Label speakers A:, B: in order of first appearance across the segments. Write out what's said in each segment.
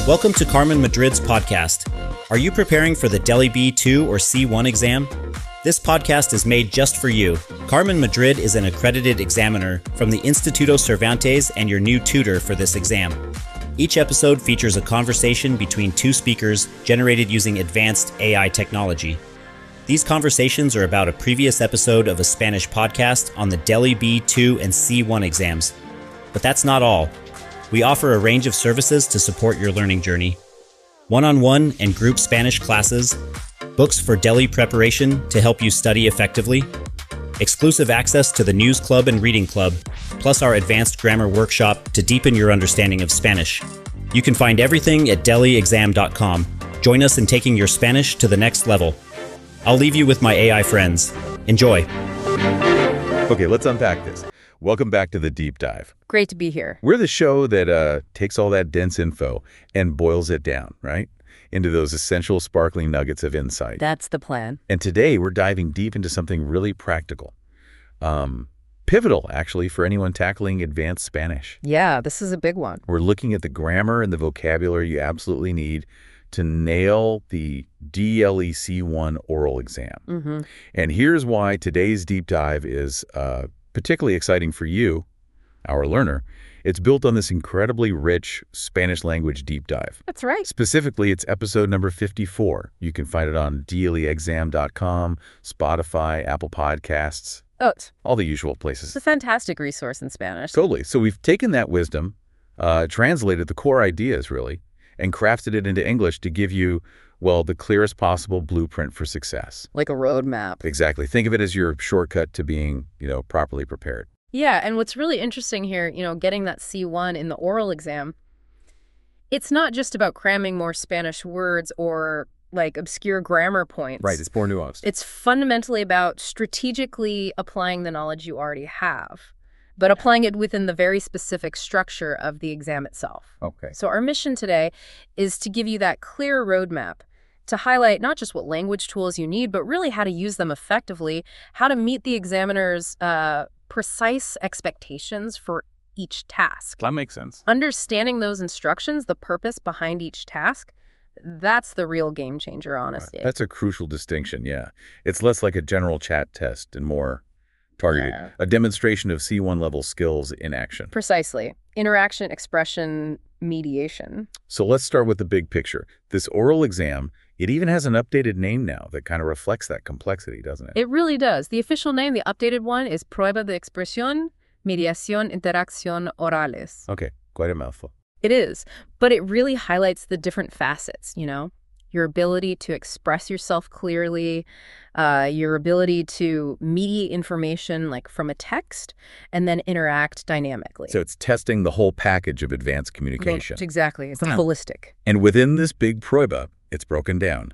A: Welcome to Carmen Madrid's podcast. Are you preparing for the DELI B2 or C1 exam? This podcast is made just for you. Carmen Madrid is an accredited examiner from the Instituto Cervantes and your new tutor for this exam. Each episode features a conversation between two speakers generated using advanced AI technology. These conversations are about a previous episode of a Spanish podcast on the DELI B2 and C1 exams. But that's not all. We offer a range of services to support your learning journey. One-on-one and group Spanish classes, books for DELI preparation to help you study effectively, exclusive access to the News Club and Reading Club, plus our advanced grammar workshop to deepen your understanding of Spanish. You can find everything at deliexam.com. Join us in taking your Spanish to the next level. I'll leave you with my AI friends. Enjoy.
B: Okay, let's unpack this. Welcome back to The Deep Dive.
C: Great to be here.
B: We're the show that takes all that dense info and boils it down, right, into those essential sparkling nuggets of insight.
C: That's the plan.
B: And today we're diving deep into something really practical. Pivotal, actually, for anyone tackling advanced Spanish.
C: Yeah, this is a big one.
B: We're looking at the grammar and the vocabulary you absolutely need to nail the DELI C1 oral exam.
C: Mm-hmm.
B: And here's why today's deep dive is particularly exciting for you, our learner. It's built on this incredibly rich Spanish language deep dive.
C: That's right.
B: Specifically, it's episode number 54. You can find it on deliexam.com, Spotify, Apple Podcasts, all the usual places.
C: It's a fantastic resource in Spanish.
B: Totally. So we've taken that wisdom, translated the core ideas, really, and crafted it into English to give you, well, the clearest possible blueprint for success.
C: Like a roadmap.
B: Exactly. Think of it as your shortcut to being, properly prepared.
C: Yeah, and what's really interesting here, getting that C1 in the oral exam, it's not just about cramming more Spanish words or like obscure grammar points.
B: Right, it's more nuanced.
C: It's fundamentally about strategically applying the knowledge you already have, but applying it within the very specific structure of the exam itself.
B: Okay.
C: So our mission today is to give you that clear roadmap to highlight not just what language tools you need, but really how to use them effectively, how to meet the examiner's precise expectations for each task.
B: That makes sense.
C: Understanding those instructions, the purpose behind each task, that's the real game changer, honestly.
B: Right. That's a crucial distinction, yeah. It's less like a general chat test and more targeted.
C: Yeah.
B: A demonstration of C1 level skills in action.
C: Precisely. Interaction, expression, mediation.
B: So let's start with the big picture. This oral exam, it even has an updated name now that kind of reflects that complexity, doesn't it?
C: It really does. The official name, the updated one, is Prueba de Expresión, Mediación, Interacción Orales.
B: Okay, quite a mouthful.
C: It is, but it really highlights the different facets, your ability to express yourself clearly, your ability to mediate information like from a text, and then interact dynamically.
B: So it's testing the whole package of advanced communication.
C: Exactly. It's holistic.
B: And within this big prueba, it's broken down.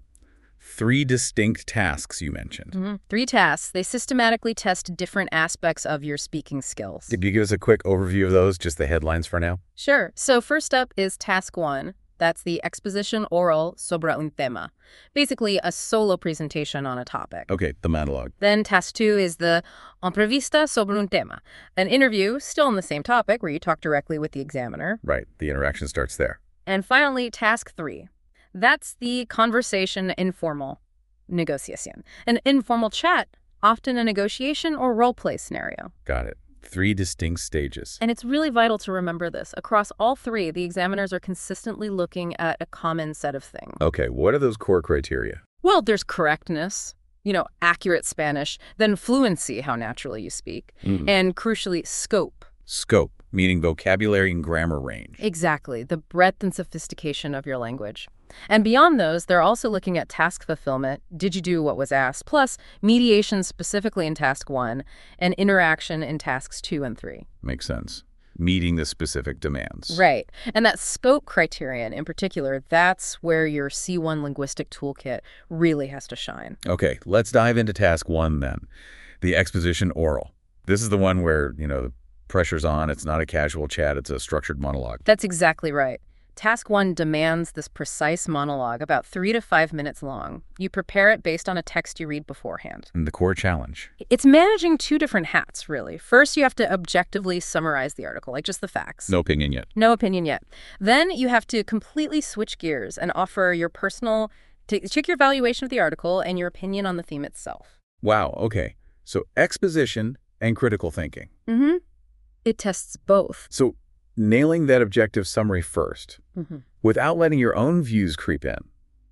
B: 3 distinct tasks you mentioned.
C: Mm-hmm. 3 tasks. They systematically test different aspects of your speaking skills.
B: Could you give us a quick overview of those, just the headlines for now?
C: Sure. So first up is task 1. That's the exposition oral sobre un tema. Basically, a solo presentation on a topic.
B: Okay, the monologue.
C: Then task 2 is the entrevista sobre un tema, an interview still on the same topic where you talk directly with the examiner.
B: Right, the interaction starts there.
C: And finally, task 3. That's the conversation informal, negociación. An informal chat, often a negotiation or role play scenario.
B: Got it. 3 distinct stages.
C: And it's really vital to remember this. Across all 3, the examiners are consistently looking at a common set of things.
B: Okay, what are those core criteria?
C: Well, there's correctness, accurate Spanish, then fluency, how naturally you speak, and crucially, scope.
B: Scope, meaning vocabulary and grammar range.
C: Exactly, the breadth and sophistication of your language. And beyond those, they're also looking at task fulfillment, did you do what was asked, plus mediation specifically in task 1, and interaction in tasks 2 and 3.
B: Makes sense. Meeting the specific demands.
C: Right. And that scope criterion in particular, that's where your C1 linguistic toolkit really has to shine.
B: Okay, let's dive into task 1 then. The exposition oral. This is the one where, the pressure's on. It's not a casual chat. It's a structured monologue.
C: That's exactly right. Task 1 demands this precise monologue, about 3 to 5 minutes long. You prepare it based on a text you read beforehand.
B: And the core challenge.
C: It's managing two different hats, really. First, you have to objectively summarize the article, like just the facts.
B: No opinion yet.
C: No opinion yet. Then you have to completely switch gears and offer your personal, check your evaluation of the article and your opinion on the theme itself.
B: Wow, okay. So exposition and critical thinking.
C: Mm-hmm. It tests both.
B: So nailing that objective summary first,
C: Mm-hmm.
B: without letting your own views creep in.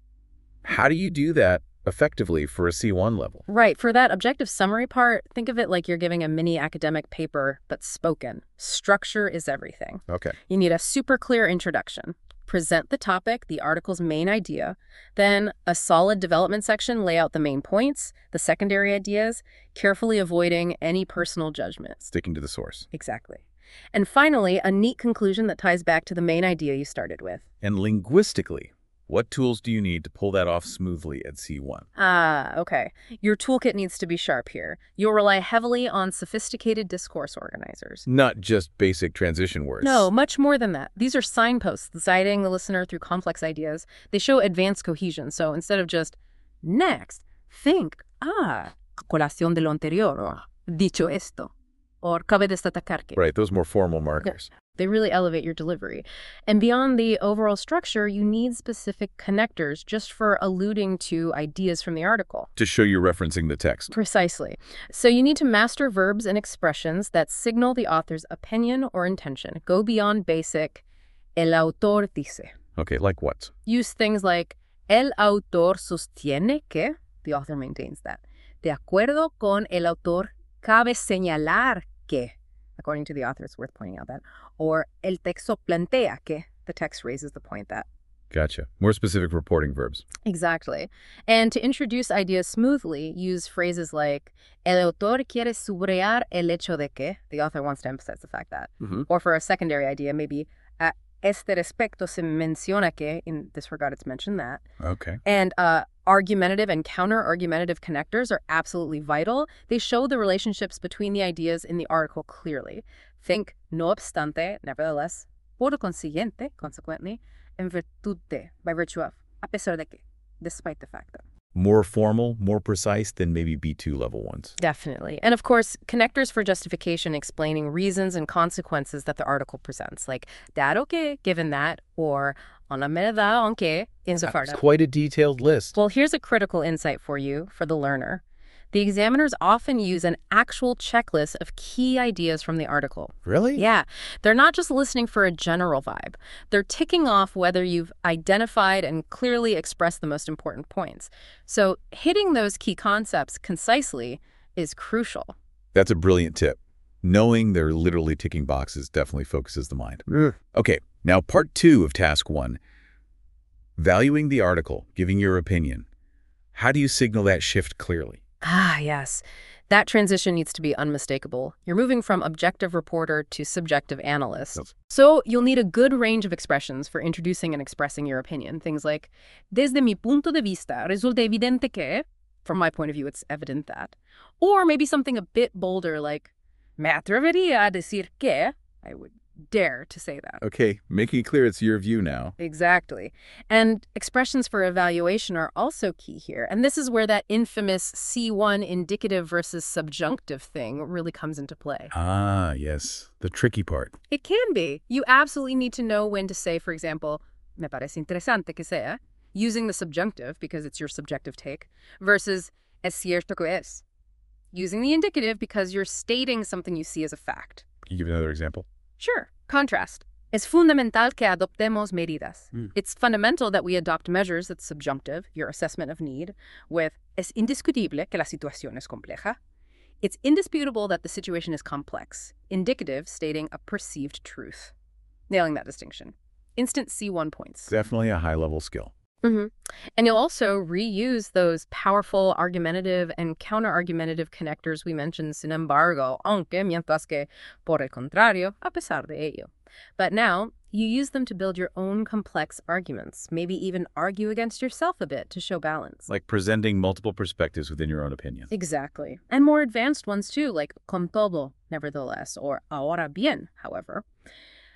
B: How do you do that effectively for a C1 level?
C: Right. For that objective summary part, think of it like you're giving a mini academic paper, but spoken. Structure is everything.
B: Okay.
C: You need a super clear introduction. Present the topic, the article's main idea, then a solid development section, lay out the main points, the secondary ideas, carefully avoiding any personal judgments.
B: Sticking to the source.
C: Exactly. And finally, a neat conclusion that ties back to the main idea you started with.
B: And linguistically, what tools do you need to pull that off smoothly at C1?
C: Okay. Your toolkit needs to be sharp here. You'll rely heavily on sophisticated discourse organizers.
B: Not just basic transition words.
C: No, much more than that. These are signposts guiding the listener through complex ideas. They show advanced cohesion. So instead of just, next, think, a colación de lo anterior, or dicho esto, or cabe destacar que.
B: Right, those more formal markers.
C: They really elevate your delivery. And beyond the overall structure, you need specific connectors just for alluding to ideas from the article.
B: To show you're referencing the text.
C: Precisely. So you need to master verbs and expressions that signal the author's opinion or intention. Go beyond basic, el autor dice.
B: Okay, like what?
C: Use things like, el autor sostiene que, the author maintains that. De acuerdo con el autor, cabe señalar que. According to the author, it's worth pointing out that. Or el texto plantea que, the text raises the point that.
B: Gotcha. More specific reporting verbs.
C: Exactly. And to introduce ideas smoothly, use phrases like, el autor quiere subrayar el hecho de que, the author wants to emphasize the fact that.
B: Mm-hmm.
C: Or for a secondary idea, maybe, a este respecto se menciona que, in this regard it's mentioned that.
B: Okay.
C: And argumentative and counter-argumentative connectors are absolutely vital. They show the relationships between the ideas in the article clearly. Think, no obstante, nevertheless, por consiguiente, consequently, en virtud de, by virtue of, a pesar de que, despite the fact that.
B: More formal, more precise than maybe B2 level ones.
C: Definitely. And of course, connectors for justification explaining reasons and consequences that the article presents, like dado que, given that, or en la medida en que, insofar
B: That's
C: that.
B: quite a detailed list.
C: Well, here's a critical insight for you, for the learner. The examiners often use an actual checklist of key ideas from the article.
B: Really?
C: Yeah, they're not just listening for a general vibe. They're ticking off whether you've identified and clearly expressed the most important points. So hitting those key concepts concisely is crucial.
B: That's a brilliant tip. Knowing they're literally ticking boxes definitely focuses the mind. Okay, now part 2 of task 1. Valuing the article, giving your opinion. How do you signal that shift clearly?
C: Yes. That transition needs to be unmistakable. You're moving from objective reporter to subjective analyst.
B: Yes.
C: So you'll need a good range of expressions for introducing and expressing your opinion. Things like, desde mi punto de vista, resulta evidente que, from my point of view, it's evident that. Or maybe something a bit bolder like, me atrevería a decir que, I would dare to say that.
B: Okay, making it clear it's your view now.
C: Exactly. And expressions for evaluation are also key here. And this is where that infamous C1 indicative versus subjunctive thing really comes into play.
B: Ah, yes. The tricky part.
C: It can be. You absolutely need to know when to say, for example, me parece interesante que sea, using the subjunctive because it's your subjective take, versus es cierto que es, using the indicative because you're stating something you see as a fact.
B: Can you give another example?
C: Sure. Contrast. Es fundamental que adoptemos medidas. It's fundamental that we adopt measures, that's subjunctive, your assessment of need, with es indiscutible que la situación es compleja. It's indisputable that the situation is complex. Indicative, stating a perceived truth. Nailing that distinction. Instant C1 points.
B: Definitely a high-level skill.
C: Mm-hmm. And you'll also reuse those powerful argumentative and counter-argumentative connectors we mentioned, sin embargo, aunque, mientras que, por el contrario, a pesar de ello. But now, you use them to build your own complex arguments, maybe even argue against yourself a bit to show balance.
B: Like presenting multiple perspectives within your own opinion.
C: Exactly. And more advanced ones too, like con todo, nevertheless, or ahora bien, however.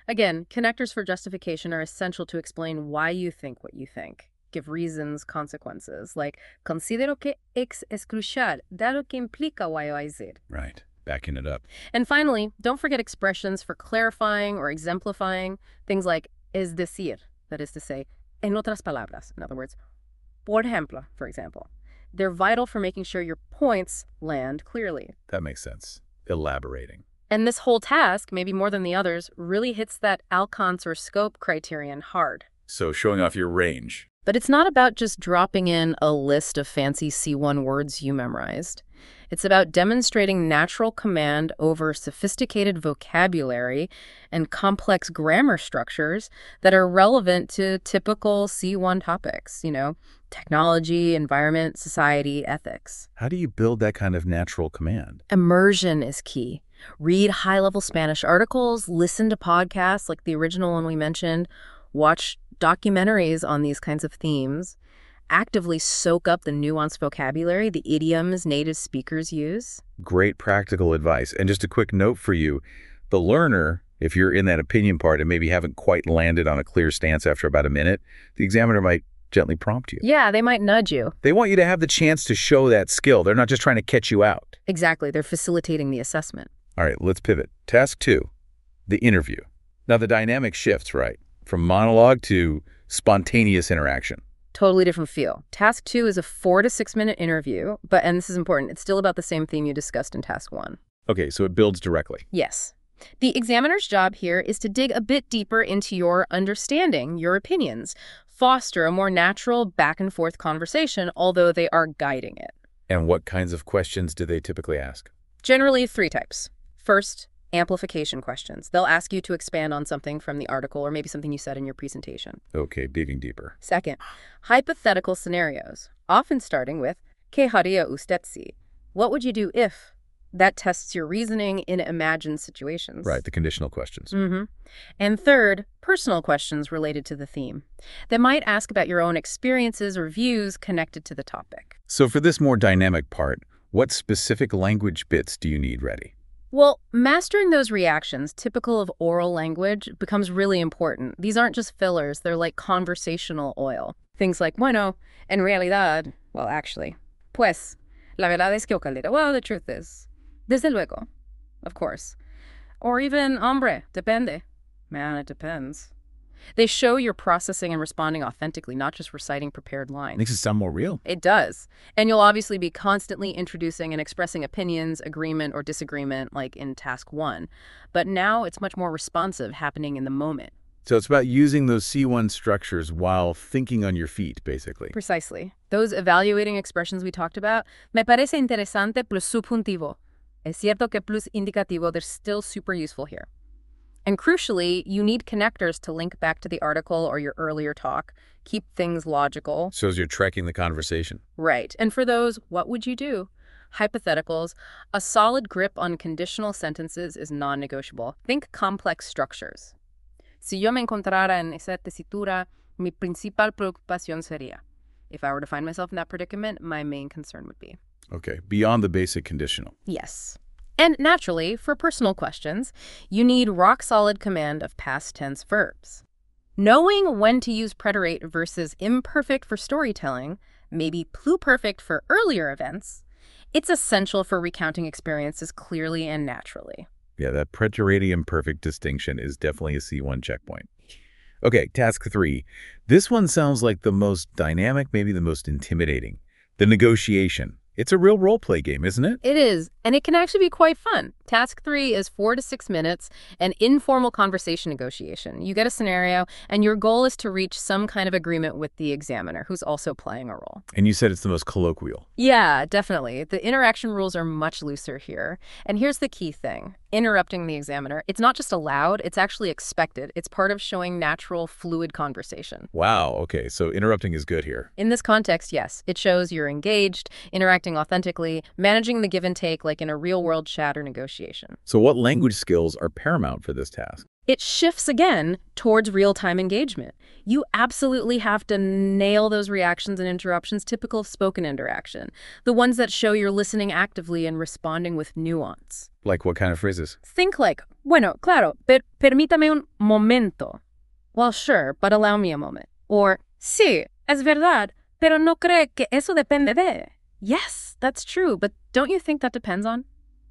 C: Again, connectors for justification are essential to explain why you think what you think. Give reasons, consequences, like considero que X es crucial, dado que implica Y o Z.
B: Right. Backing it up.
C: And finally, don't forget expressions for clarifying or exemplifying, things like es decir, that is to say, en otras palabras, in other words, por ejemplo, for example. They're vital for making sure your points land clearly.
B: That makes sense. Elaborating.
C: And this whole task, maybe more than the others, really hits that Alcantz or scope criterion hard.
B: So showing off your range.
C: But it's not about just dropping in a list of fancy C1 words you memorized. It's about demonstrating natural command over sophisticated vocabulary and complex grammar structures that are relevant to typical C1 topics, technology, environment, society, ethics.
B: How do you build that kind of natural command?
C: Immersion is key. Read high-level Spanish articles, listen to podcasts like the original one we mentioned, watch documentaries on these kinds of themes, actively soak up the nuanced vocabulary, the idioms native speakers use.
B: Great practical advice. And just a quick note for you, the learner, if you're in that opinion part and maybe haven't quite landed on a clear stance after about a minute, the examiner might gently prompt you.
C: Yeah, they might nudge you.
B: They want you to have the chance to show that skill. They're not just trying to catch you out.
C: Exactly. They're facilitating the assessment.
B: All right, let's pivot. Task 2, the interview. Now the dynamic shifts, right? From monologue to spontaneous interaction.
C: Totally different feel. Task 2 is a 4 to 6 minute interview, and this is important, it's still about the same theme you discussed in Task 1.
B: Okay, so it builds directly.
C: Yes. The examiner's job here is to dig a bit deeper into your understanding, your opinions, foster a more natural back-and-forth conversation, although they are guiding it.
B: And what kinds of questions do they typically ask?
C: Generally 3 types. First, amplification questions. They'll ask you to expand on something from the article or maybe something you said in your presentation.
B: Okay, digging deeper.
C: Second, hypothetical scenarios, often starting with, ¿Qué haría usted si? What would you do if? That tests your reasoning in imagined situations.
B: Right, the conditional questions.
C: And third, personal questions related to the theme. They might ask about your own experiences or views connected to the topic.
B: So for this more dynamic part, what specific language bits do you need ready?
C: Well, mastering those reactions, typical of oral language, becomes really important. These aren't just fillers, they're like conversational oil. Things like, bueno, en realidad, well, actually, pues, la verdad es que Ocalera, well, the truth is, desde luego, of course. Or even, hombre, depende. Man, it depends. They show you're processing and responding authentically, not just reciting prepared lines.
B: Makes it sound more real.
C: It does. And you'll obviously be constantly introducing and expressing opinions, agreement, or disagreement, like in Task 1. But now it's much more responsive, happening in the moment.
B: So it's about using those C1 structures while thinking on your feet, basically.
C: Precisely. Those evaluating expressions we talked about, me parece interesante plus subjuntivo. Es cierto que plus indicativo, they're still super useful here. And crucially, you need connectors to link back to the article or your earlier talk. Keep things logical.
B: So as you're tracking the conversation.
C: Right. And for those, what would you do? Hypotheticals, a solid grip on conditional sentences is non-negotiable. Think complex structures. Si yo me encontrara en esa tesitura, mi principal preocupación sería. If I were to find myself in that predicament, my main concern would be.
B: Okay, beyond the basic conditional.
C: Yes. And naturally, for personal questions, you need rock-solid command of past tense verbs. Knowing when to use preterite versus imperfect for storytelling, maybe pluperfect for earlier events, it's essential for recounting experiences clearly and naturally.
B: Yeah, that preterite imperfect distinction is definitely a C1 checkpoint. Okay, task 3. This one sounds like the most dynamic, maybe the most intimidating. The negotiation. It's a real role-play game, isn't it?
C: It is, and it can actually be quite fun. Task 3 is 4 to 6 minutes, an informal conversation negotiation. You get a scenario, and your goal is to reach some kind of agreement with the examiner, who's also playing a role.
B: And you said it's the most colloquial.
C: Yeah, definitely. The interaction rules are much looser here. And here's the key thing. Interrupting the examiner, it's not just allowed, it's actually expected. It's part of showing natural, fluid conversation.
B: Wow, okay, so interrupting is good here.
C: In this context, yes. It shows you're engaged, interacting authentically, managing the give and take like in a real-world chat or negotiation.
B: So what language skills are paramount for this task?
C: It shifts again towards real-time engagement. You absolutely have to nail those reactions and interruptions typical of spoken interaction, the ones that show you're listening actively and responding with nuance.
B: Like what kind of phrases?
C: Think like, bueno, claro, permítame un momento. Well, sure, but allow me a moment. Or, sí, es verdad, pero no cree que eso depende de. Yes, that's true, but don't you think that depends on?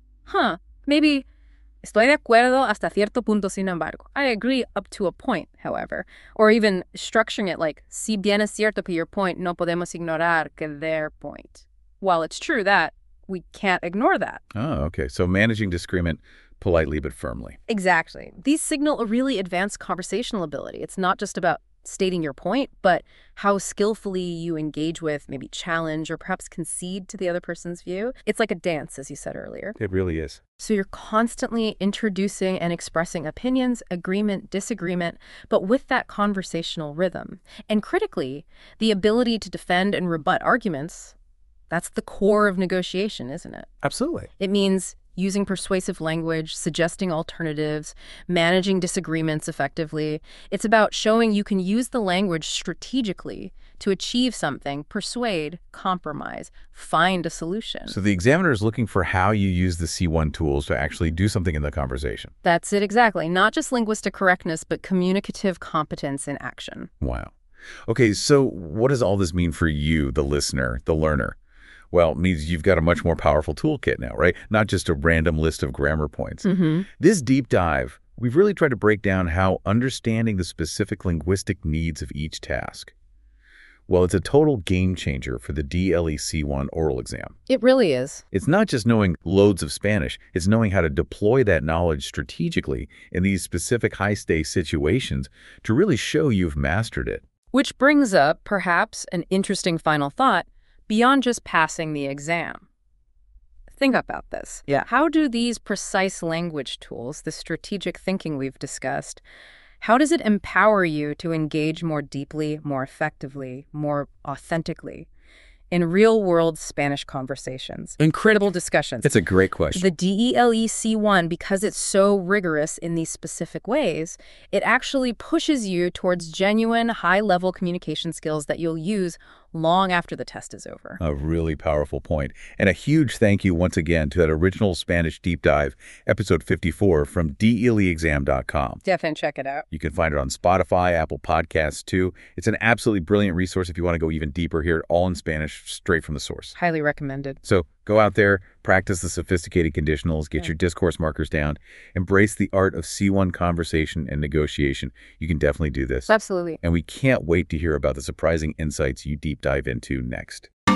C: Maybe... Estoy de acuerdo hasta cierto punto, sin embargo. I agree up to a point, however. Or even structuring it like, si bien es cierto que your point, no podemos ignorar que their point. While it's true that, we can't ignore that.
B: Oh, okay. So managing disagreement politely but firmly.
C: Exactly. These signal a really advanced conversational ability. It's not just about stating your point, but how skillfully you engage with, maybe challenge, or perhaps concede to the other person's view. It's like a dance, as you said earlier.
B: It really is.
C: So you're constantly introducing and expressing opinions, agreement, disagreement, but with that conversational rhythm. And critically, the ability to defend and rebut arguments, that's the core of negotiation, isn't it?
B: Absolutely.
C: It means using persuasive language, suggesting alternatives, managing disagreements effectively. It's about showing you can use the language strategically to achieve something, persuade, compromise, find a solution.
B: So the examiner is looking for how you use the C1 tools to actually do something in the conversation.
C: That's it exactly. Not just linguistic correctness, but communicative competence in action.
B: Wow. Okay, so what does all this mean for you, the listener, the learner? Well, it means you've got a much more powerful toolkit now, right? Not just a random list of grammar points. This deep dive, we've really tried to break down how understanding the specific linguistic needs of each task. Well, it's a total game changer for the DLE C1 oral exam.
C: It really is.
B: It's not just knowing loads of Spanish, it's knowing how to deploy that knowledge strategically in these specific high-stakes situations to really show you've mastered it.
C: Which brings up, perhaps, an interesting final thought. Beyond just passing the exam. Think about this.
B: Yeah.
C: How do these precise language tools, the strategic thinking we've discussed, how does it empower you to engage more deeply, more effectively, more authentically in real-world Spanish conversations? Incredible discussions.
B: It's a great question.
C: The DELE C1, because it's so rigorous in these specific ways, it actually pushes you towards genuine, high-level communication skills that you'll use long after the test is over.
B: A really powerful point. And a huge thank you once again to that original Spanish deep dive, episode 54 from deleexam.com.
C: Definitely check it out.
B: You can find it on Spotify, Apple Podcasts too. It's an absolutely brilliant resource if you want to go even deeper, hear it all in Spanish, straight from the source.
C: Highly recommended.
B: So go out there, practice the sophisticated conditionals, get your discourse markers down, embrace the art of C1 conversation and negotiation. You can definitely do this.
C: Absolutely.
B: And we can't wait to hear about the surprising insights you deep dive into next.